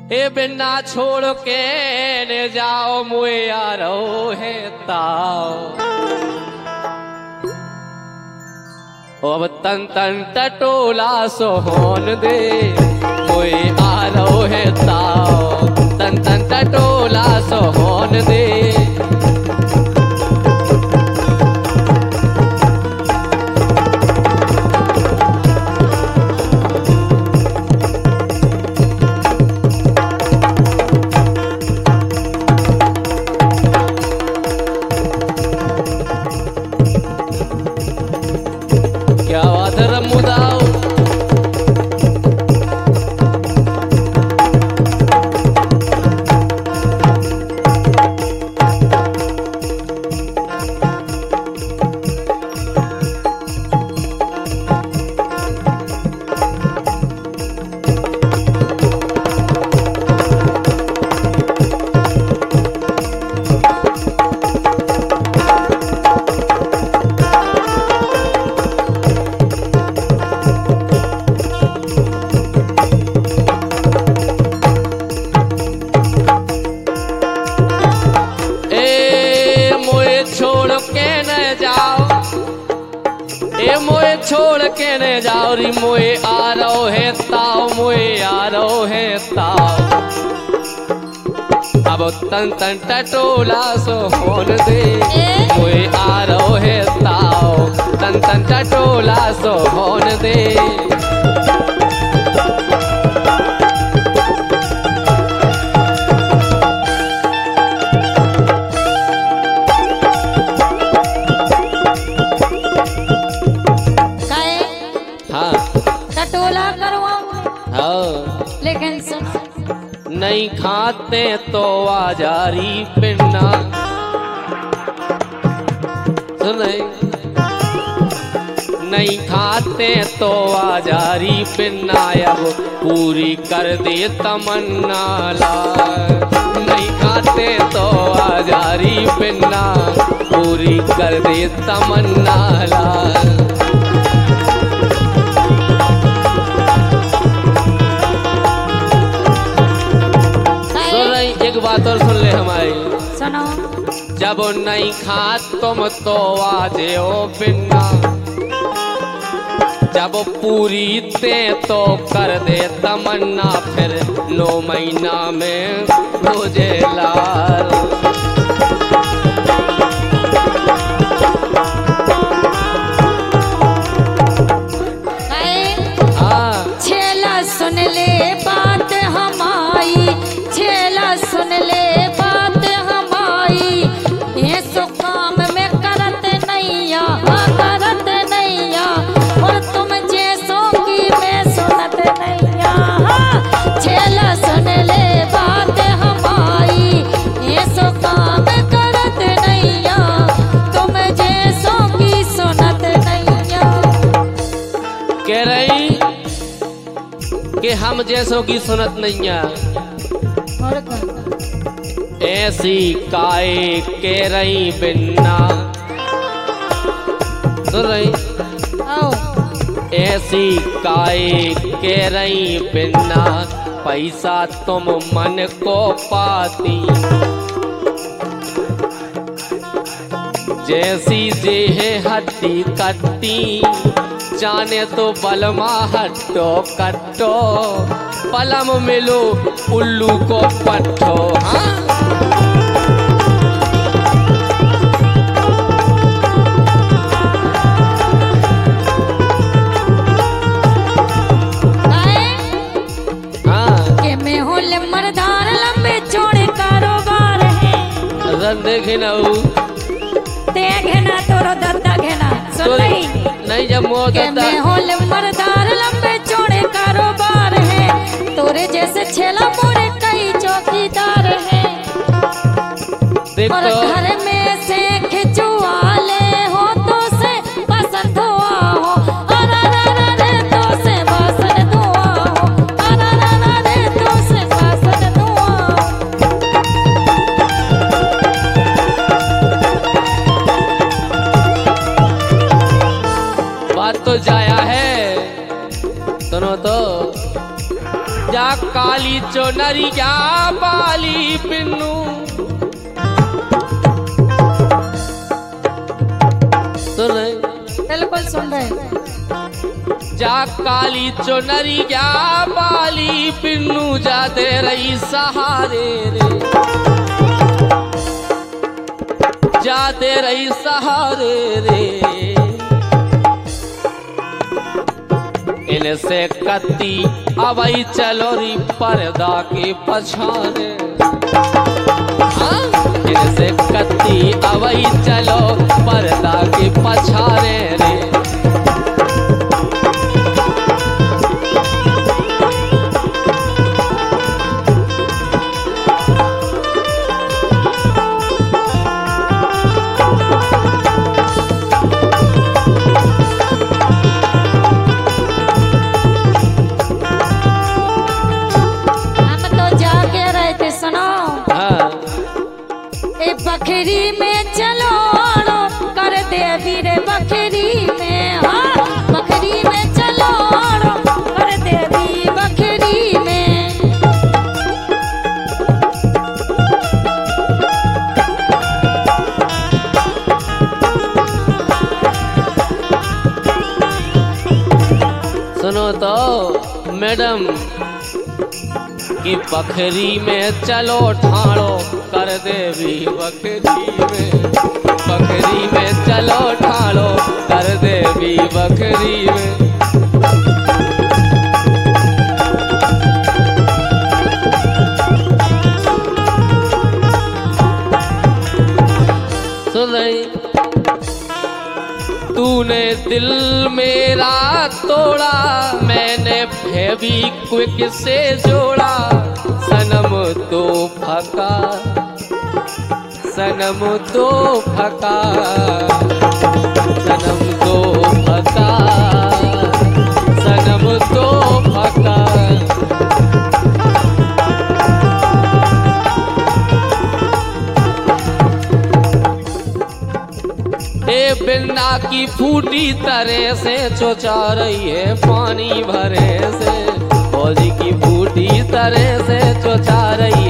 ए बिना छोड़ के न जाओ मुए यारो है ताओ। अब तन तन टटोला सोहन दे मुए यारो है ताओ। तन तन टटोला सोहन दे। क्या बात है रमुदाओ। मोए छोड़ के न जाओ री मोए आ रहो है ताओ। मोए आ रहो है ताओ। अब तन तन टटोला सोहन दे मोए आ रहो है ताओ। तन तन टटोला सोहन दे। लेकिन नहीं खाते तो आजारी पिन्ना। सुन नहीं खाते तो आजारी पिन्ना। अब पूरी कर दे तमन्ना ला। नहीं खाते तो आजारी पिन्ना। पूरी कर दे तमन्ना ला। एक बात और सुन ले हमारी। सुनो। जब नहीं खात तुम तो आजे ओ बिन्ना। जब पूरी ते तो कर दे तमन्ना। फिर 9 महीना में मुझे लाल। छेला सुन ले बात हमारी। छेला सुन ले बात हमारी। ये सो काम में करत नैया करत नैया। और तुम जैसों की मैं सुनत नैया। छेला सुन ले बात हमारी। ये सो काम करत नैया। तुम जैसों की सुनत नैया। कह रही कि हम जैसों की सुनत नैया। ऐसी काए के रही बिन्ना। सुन रही। ऐसी काए के रही बिन्ना। पैसा तुम मन को पाती। जैसी जेह हट्टी कट्टी। जाने तो बलमा हट्टो कट्टो। पलम मिलो उल्लू को पट्टो। हाँ के मैं हो मर्दार लंबे चौड़े कारोबार है। देखे ना देखना तोरो दत्ता घेना। सुन नहीं जब के मैं हो मर्दार लंबे चौड़े कारोबार है। तोरे जैसे छेला मोरे कई चौकीदार है। और घर में से खिंचवाले हो तो से बसन धुआ हो। अरे तो से बसन धुआ हो। अरे तो से बसन धुआ हो। बात तो जाया है। सुनो तो जा काली चुनरिया बाली पिन्नू सुन रहे? बिल्कुल सुन रहे। जा काली चुनरिया बाली पिन्नू जा दे रही सहारे रे, जा दे रही सहारे रे। इनसे कत्ती अवई चलो री पर्दा के पछाने, इनसे कत्ती अवई चलो पर्दा के पछाने रे। बखरी में चलो कर देवी रे, बखरी में, हाँ बखरी में चलो कर देवी बखरी में। सुनो तो मैडम कि बखरी में चलो ठाड़ो कर देवी बखरी में, बखरी में चलो ठाड़ो कर देवी बखरी में। सुन रही? तूने दिल मेरा तोड़ा, मैंने फेविक्विक से जोड़ा, सनम तो फका, सनम तो फका, सनम तो फका, सनम तो फका। ए बिन्ना की फूटी तरह से चोचा रही है पानी भरे से, फौजी की फूटी तरह से चोचा रही